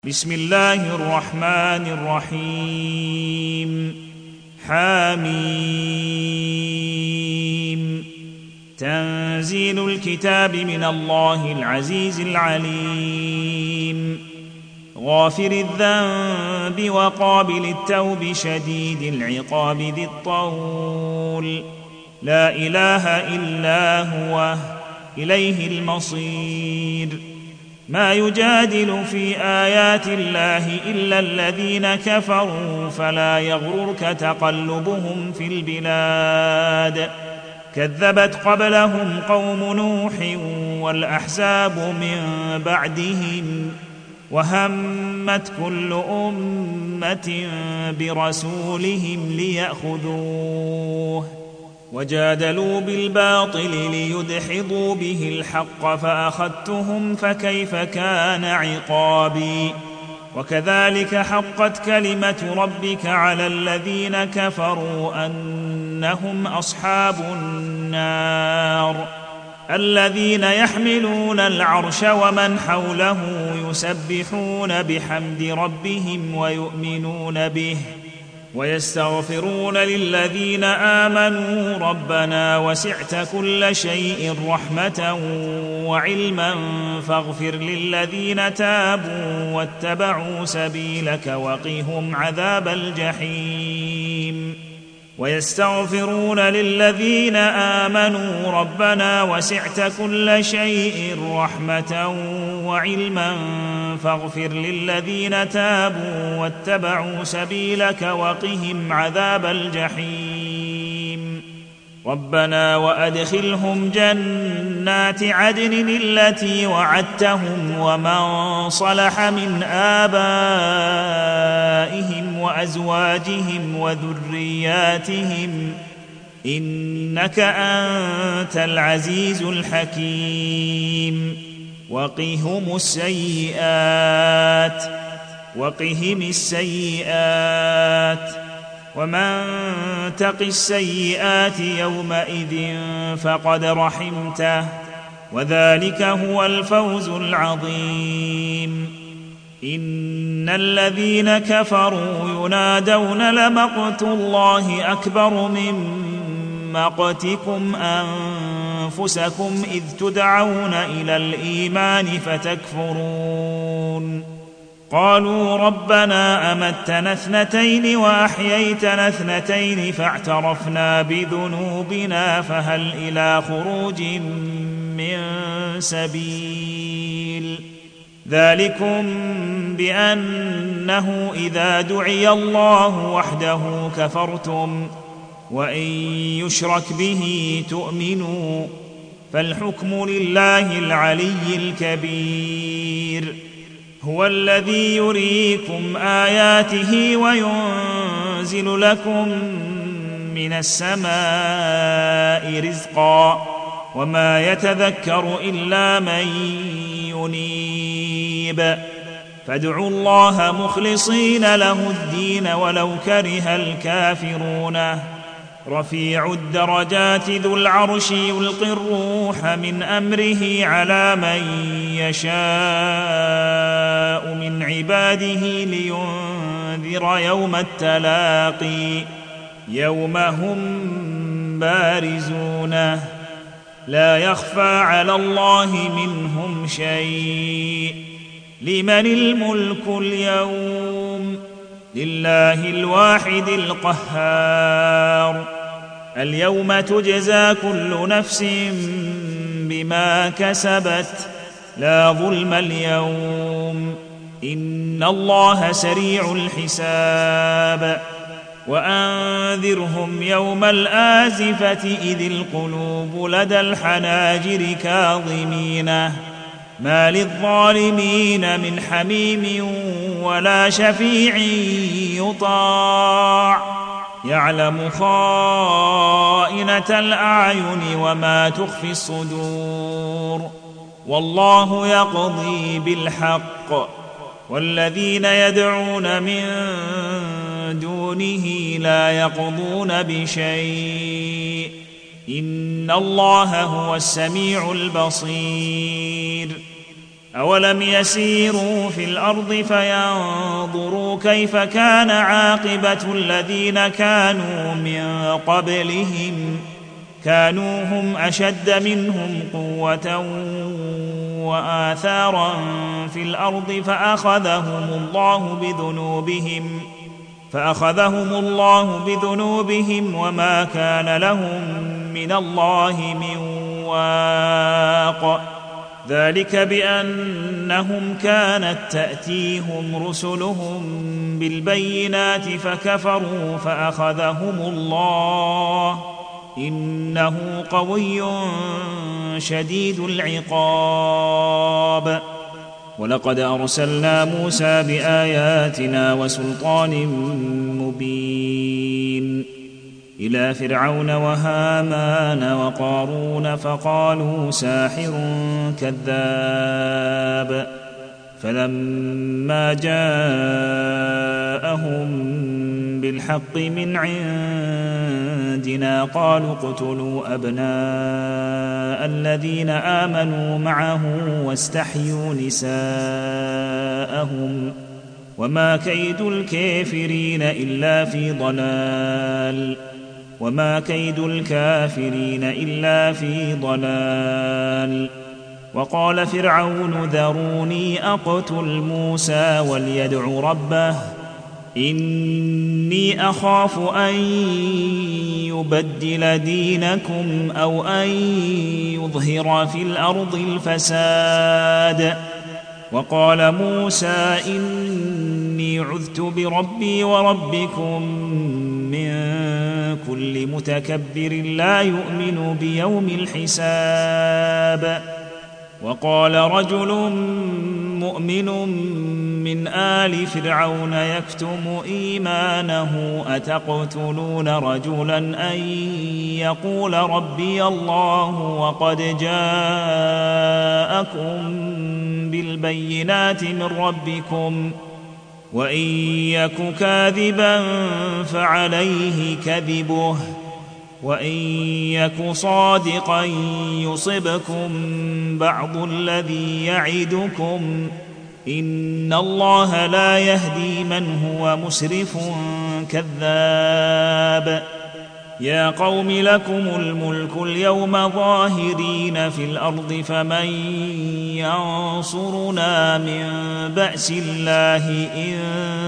بسم الله الرحمن الرحيم حميم تنزيل الكتاب من الله العزيز العليم غافر الذنب وقابل التوب شديد العقاب ذي الطول لا إله إلا هو إليه المصير ما يجادل في آيات الله إلا الذين كفروا فلا يغررك تقلبهم في البلاد كذبت قبلهم قوم نوح والأحزاب من بعدهم وهمت كل أمة برسولهم ليأخذوه وجادلوا بالباطل ليدحضوا به الحق فأخذتهم فكيف كان عقابي وكذلك حقت كلمة ربك على الذين كفروا أنهم أصحاب النار الذين يحملون العرش ومن حوله يسبحون بحمد ربهم ويؤمنون به ويستغفرون للذين آمنوا ربنا وسعت كل شيء رحمة وعلما فاغفر للذين تابوا واتبعوا سبيلك وقهم عذاب الجحيم ويستغفرون للذين آمنوا ربنا وسعت كل شيء رحمة وعلما فاغفر للذين تابوا واتبعوا سبيلك وقهم عذاب الجحيم ربنا وأدخلهم جنات عدن التي وعدتهم ومن صلح من آبائهم وأزواجهم وذرياتهم إنك أنت العزيز الحكيم وقهم السيئات ومن تق السيئات يومئذ فقد رحمته وذلك هو الفوز العظيم إن الذين كفروا ينادون لمقت الله أكبر من مقتكم أنفسكم إذ تدعون إلى الإيمان فتكفرون قالوا ربنا أمتنا اثنتين وأحييتنا اثنتين فاعترفنا بذنوبنا فهل إلى خروج من سبيل ذلكم بأنه إذا دعي الله وحده كفرتم وإن يشرك به تؤمنوا فالحكم لله العلي الكبير هو الذي يريكم آياته وينزل لكم من السماء رزقا وما يتذكر إلا من ينيب فادعوا الله مخلصين له الدين ولو كره الكافرون رفيع الدرجات ذو العرش يلقي الروح من أمره على من يشاء من عباده لينذر يوم التلاقي يوم هم بارزون لا يخفى على الله منهم شيء لمن الملك اليوم لله الواحد القهار اليوم تجزى كل نفس بما كسبت لا ظلم اليوم إن الله سريع الحساب وأنذرهم يوم الآزفة إذ القلوب لدى الحناجر كاظمين ما للظالمين من حميم ولا شفيع يطاع يعلم خائنة الأعين وما تخفي الصدور والله يقضي بالحق والذين يدعون من دونه لا يقضون بشيء إن الله هو السميع البصير أولم يسيروا في الأرض فينظروا كيف كان عاقبة الذين كانوا من قبلهم كانوا هم أشد منهم قوة وآثارا في الأرض فأخذهم الله بذنوبهم وما كان لهم من الله من واق ذلك بأنهم كانت تأتيهم رسلهم بالبينات فكفروا فأخذهم الله إنه قوي شديد العقاب. ولقد أرسلنا موسى بآياتنا وسلطان مبين إلى فرعون وهامان وقارون فقالوا ساحر كذاب فلما جاءهم بالحق من عندنا قالوا اقتلوا أبناء الذين آمنوا معه واستحيوا نساءهم وما كيد الكافرين إلا في ضلال. وقال فرعون ذروني أقتل موسى وليدع ربه إني أخاف أن يبدل دينكم أو أن يظهر في الأرض الفساد. وقال موسى إني عذت بربي وربكم من كل متكبر لا يؤمن بيوم الحساب. وقال رجل مؤمن من آل فرعون يكتم إيمانه أتقتلون رجلا أن يقول ربي الله وقد جاءكم بالبينات من ربكم وإن يك كاذبا فعليه كذبه وإن يك صادقا يصبكم بعض الذي يعدكم إن الله لا يهدي من هو مسرف كذاب. يا قوم لكم الملك اليوم ظاهرين في الأرض فمن ينصرنا من بأس الله إن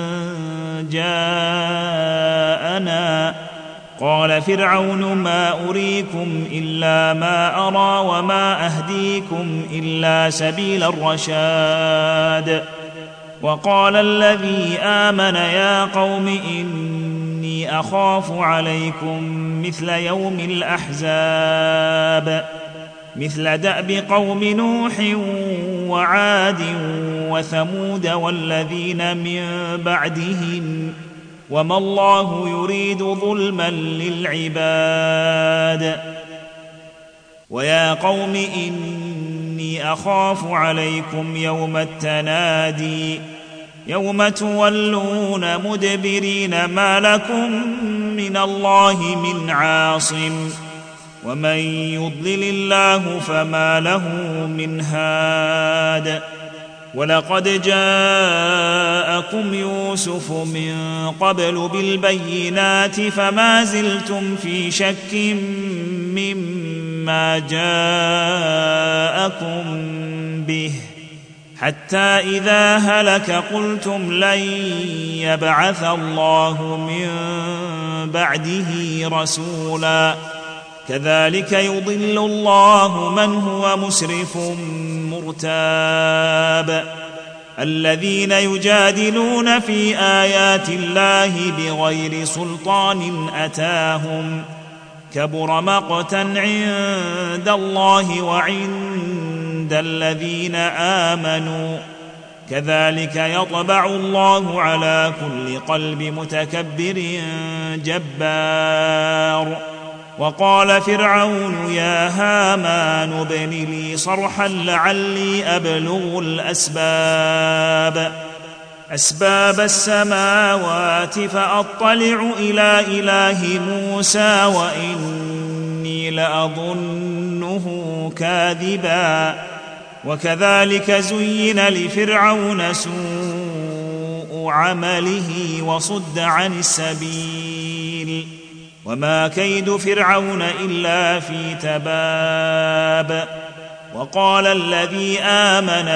جاءنا. قال فرعون ما أريكم إلا ما أرى وما أهديكم إلا سبيل الرشاد. وقال الذي آمن يا قوم إني أخاف عليكم مثل يوم الأحزاب مثل دأب قوم نوح وعاد وثمود والذين من بعدهم وما الله يريد ظلما للعباد. ويا قوم إني أخاف عليكم يوم التنادي يوم تولون مدبرين ما لكم من الله من عاصم ومن يضلل الله فما له من هاد. ولقد جاءكم يوسف من قبل بالبينات فما زلتم في شك مما جاءكم به حتى إذا هلك قلتم لن يبعث الله من بعده رسولا كذلك يضل الله من هو مسرف مرتاب. الذين يجادلون في آيات الله بغير سلطان أتاهم كبر مقتا عند الله وعند الذين آمنوا كذلك يطبع الله على كل قلب متكبر جبار. وقال فرعون يا هامان ابن لي صرحا لعلي أبلغ أسباب السماوات فأطلع إلى إله موسى وإني لأظنه كاذبا وكذلك زين لفرعون سوء عمله وصد عن السبيل وما كيد فرعون إلا في تباب وقال الذي آمن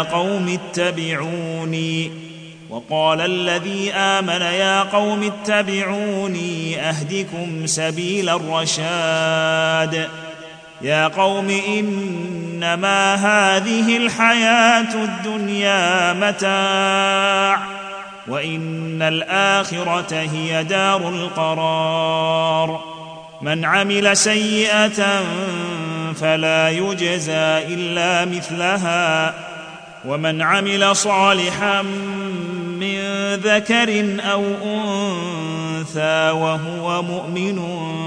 يا قوم اتبعوني أهدكم سبيل الرشاد يا قوم إنما هذه الحياة الدنيا متاع وإن الآخرة هي دار القرار من عمل سيئة فلا يجزى إلا مثلها ومن عمل صالحا من ذكر أو أنثى وهو مؤمن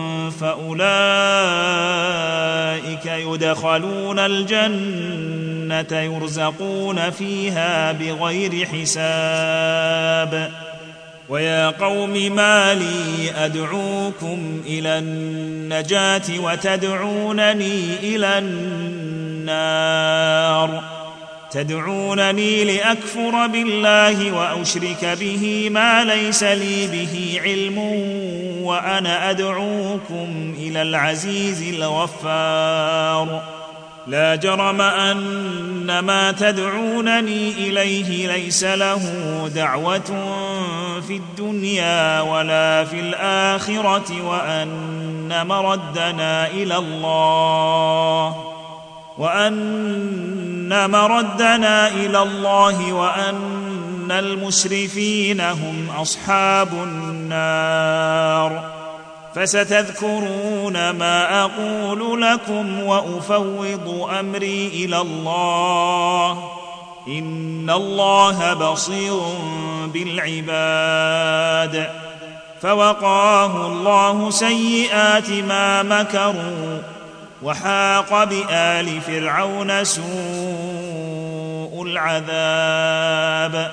فأولئك يدخلون الجنة يرزقون فيها بغير حساب ويا قوم ما لي أدعوكم إلى النجاة وتدعونني إلى النار تدعونني لأكفر بالله وأشرك به ما ليس لي به علم وأنا أدعوكم إلى العزيز الغفار لا جرم أن ما تدعونني إليه ليس له دعوة في الدنيا ولا في الآخرة وأن مردنا إلى الله وأن المسرفين هم أصحاب النار فستذكرون ما أقول لكم وأفوض أمري إلى الله إن الله بصير بالعباد فوقاه الله سيئات ما مكروا وحاق بآل فرعون سوء العذاب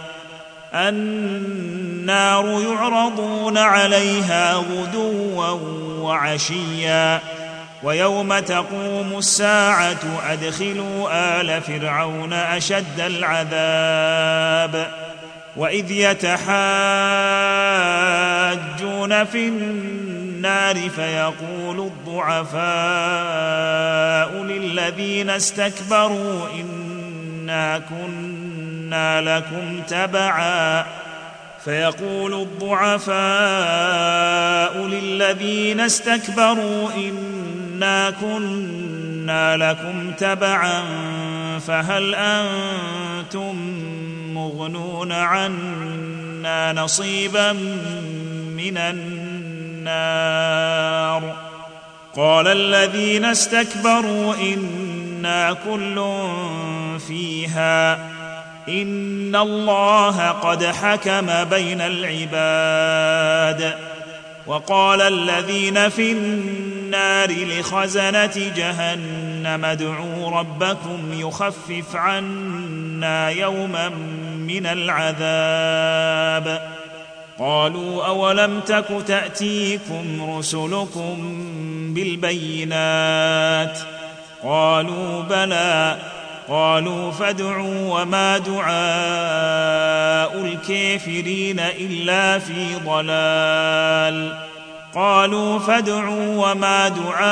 النار يعرضون عليها غدوا وعشيا ويوم تقوم الساعة أدخلوا آل فرعون أشد العذاب وإذ يتحاجون في النار فيقول الضعفاء للذين استكبروا إنا كنا لكم تبعا فهل أنتم مغنون عنا نصيبا من النار قال الذين استكبروا إنا كل فيها إن الله قد حكم بين العباد وقال الذين في النار لخزنة جهنم ادعوا ربكم يخفف عنا يوما من العذاب قالوا أولم تك تأتيكم رسلكم بالبينات قالوا بلى قالوا فادعوا وما دعاء الكافرين إلا في ضلال قالوا فادعوا وما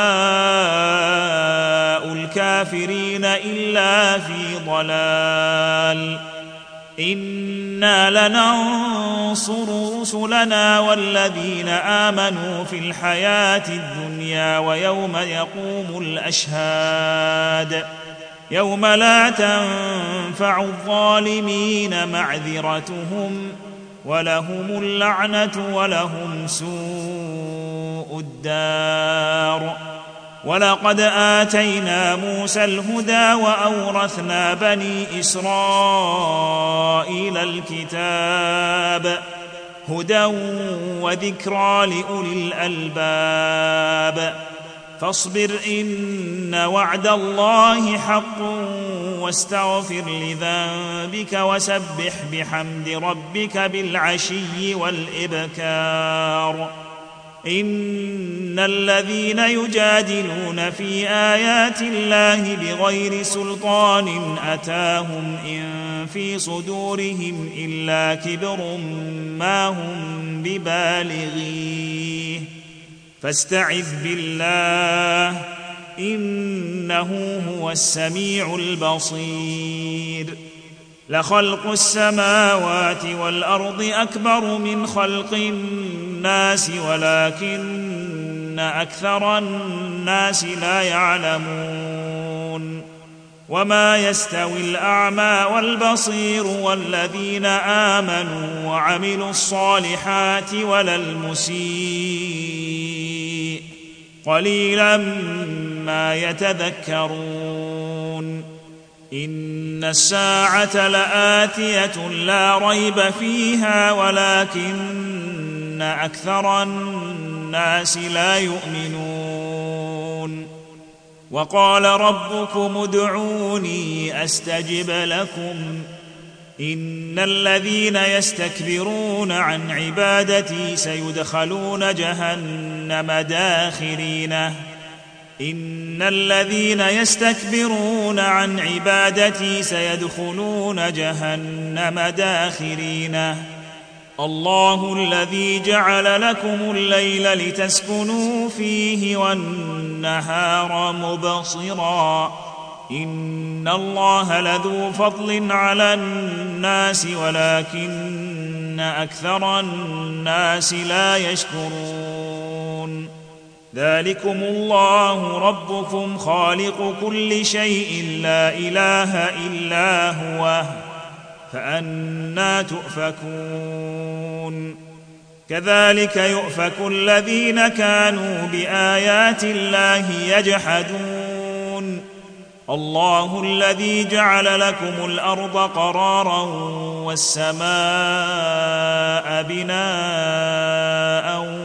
دعاء الكافرين إلا في ضلال إنا لننصر رسلنا والذين آمنوا في الحياة الدنيا ويوم يقوم الأشهاد يوم لا تنفع الظالمين معذرتهم ولهم اللعنة ولهم سوء الدار ولقد آتينا موسى الهدى وأورثنا بني إسرائيل الكتاب هدى وذكرى لأولي الألباب فاصبر إن وعد الله حق واستغفر لذنبك وسبح بحمد ربك بالعشي والإبكار إن الذين يجادلون في آيات الله بغير سلطان أتاهم إن في صدورهم إلا كبر ما هم ببالغيه فاستعذ بالله إنه هو السميع البصير لخلق السماوات والأرض أكبر من خلق الناس ولكن أكثر الناس لا يعلمون وما يستوي الأعمى والبصير والذين آمنوا وعملوا الصالحات ولا المسيء قليلا ما يتذكرون إن الساعة لآتية لا ريب فيها ولكن أكثر الناس لا يؤمنون وقال ربكم ادعوني أستجب لكم إن الذين يستكبرون عن عبادتي سيدخلون جهنم داخرين إن الذين يستكبرون عن عبادتي سيدخلون جهنم داخرين الله الذي جعل لكم الليل لتسكنوا فيه والنهار مبصرا إن الله لذو فضل على الناس ولكن أكثر الناس لا يشكرون ذلكم الله ربكم خالق كل شيء لا إله إلا هو فأنى تؤفكون كذلك يؤفك الذين كانوا بآيات الله يجحدون الله الذي جعل لكم الأرض قرارا والسماء بناء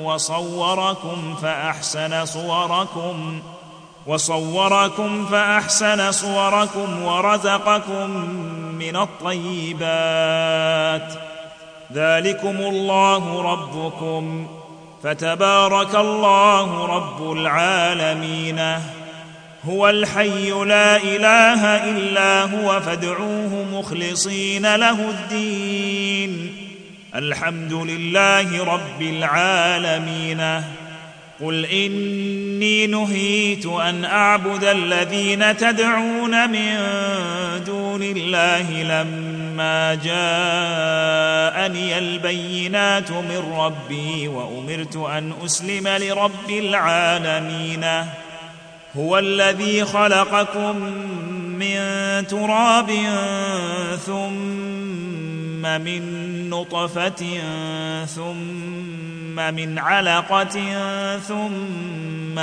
وصوركم فأحسن صوركم ورزقكم من الطيبات ذلكم الله ربكم فتبارك الله رب العالمين هو الحي لا إله إلا هو فادعوه مخلصين له الدين الحمد لله رب العالمين قل إني نهيت أن أعبد الذين تدعون من دون الله لما جاءني البينات من ربي وأمرت أن أسلم لرب العالمين هو الذي خلقكم من تراب ثم من نطفة ثم من علقة ثم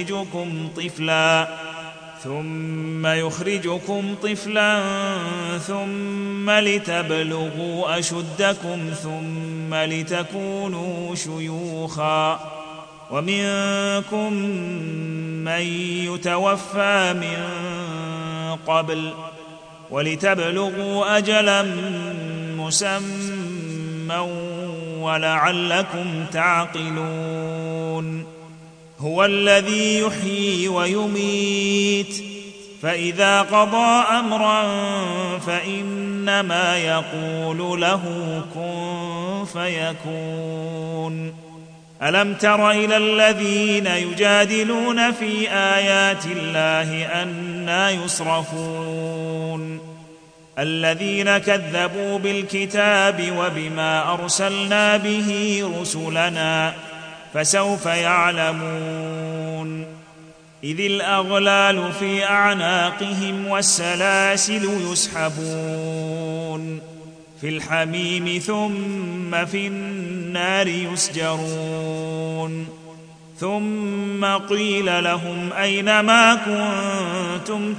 يخرجكم طفلا ثم لتبلغوا أشدكم ثم لتكونوا شيوخا ومنكم من يتوفى من قبل ولتبلغوا أجلا مسمى ولعلكم تعقلون هو الذي يحيي ويميت فإذا قضى أمرا فإنما يقول له كن فيكون ألم تر إلى الذين يجادلون في آيات الله أنى يصرفون الذين كذبوا بالكتاب وبما أرسلنا به رسلنا فسوف يعلمون إذ الأغلال في أعناقهم والسلاسل يسحبون في الحميم ثم في النار يسجرون ثم قيل لهم أين ما كنتم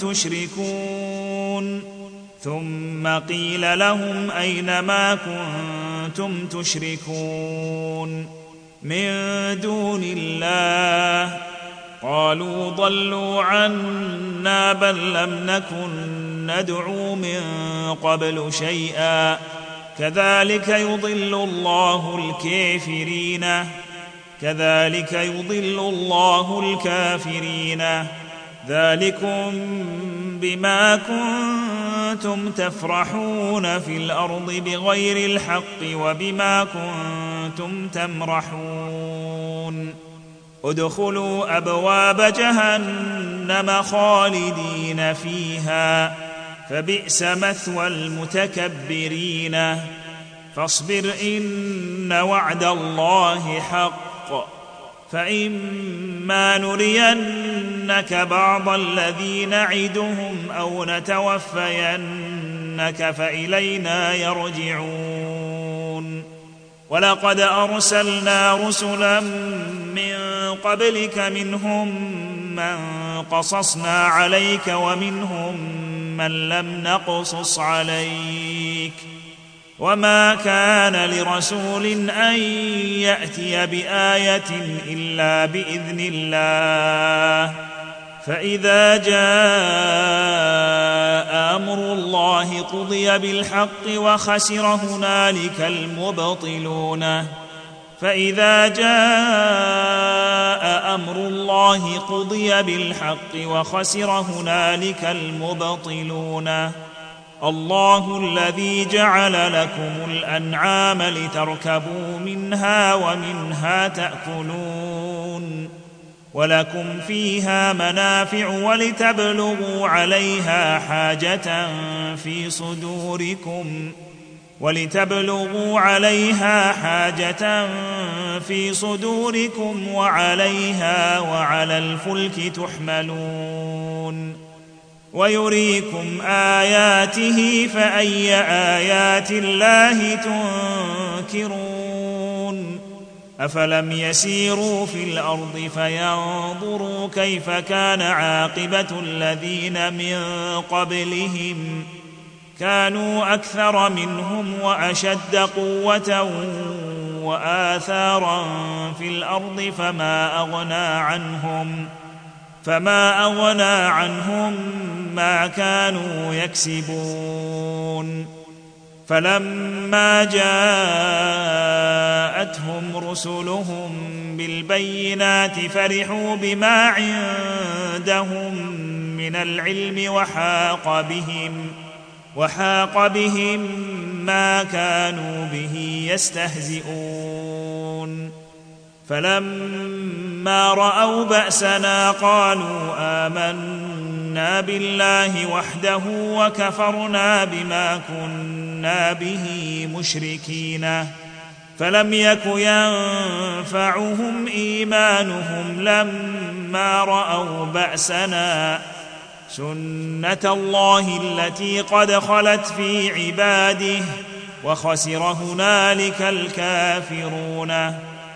تشركون من دون الله قالوا ضلوا عنا بل لم نكن ندعو من قبل شيئا كذلك يضل الله الكافرين كذلك يضل الله الكافرين. ذلكم بما كنتم تفرحون في الأرض بغير الحق وبما كنتم تمرحون. ادخلوا أبواب جهنم خالدين فيها فبئس مثوى المتكبرين. فاصبر إن وعد الله حق فإما نرينك بعض الذي نعدهم أو نتوفينك فإلينا يرجعون. ولقد أرسلنا رسلا من قبلك منهم من قصصنا عليك ومنهم من لم نقصص عليك وما كان لرسول أن يأتي بآية إلا بإذن الله. فإذا جاء أمر الله قضي بالحق وخسر هنالك المبطلون. فإذا جاء أمر الله قضي بالحق وخسر هنالك المبطلون. الله الذي جعل لكم الأنعام لتركبوا منها ومنها تأكلون ولكم فيها منافع ولتبلغوا عليها حاجة في صدوركم وعليها وعلى الفلك تحملون. ويريكم آياته فأي آيات الله تنكرون. أفلم يسيروا في الأرض فينظروا كيف كان عاقبة الذين من قبلهم كانوا أكثر منهم وأشد قوة وآثارا في الأرض فما أغنى عنهم ما كانوا يكسبون. فلما جاءتهم رسلهم بالبينات فرحوا بما عندهم من العلم وحاق بهم ما كانوا به يستهزئون. فلما رأوا بأسنا قالوا آمنا بالله وحده وكفرنا بما كنا به مشركين. فلم يك ينفعهم إيمانهم لما رأوا بأسنا سنة الله التي قد خلت في عباده وخسر هنالك الكافرون.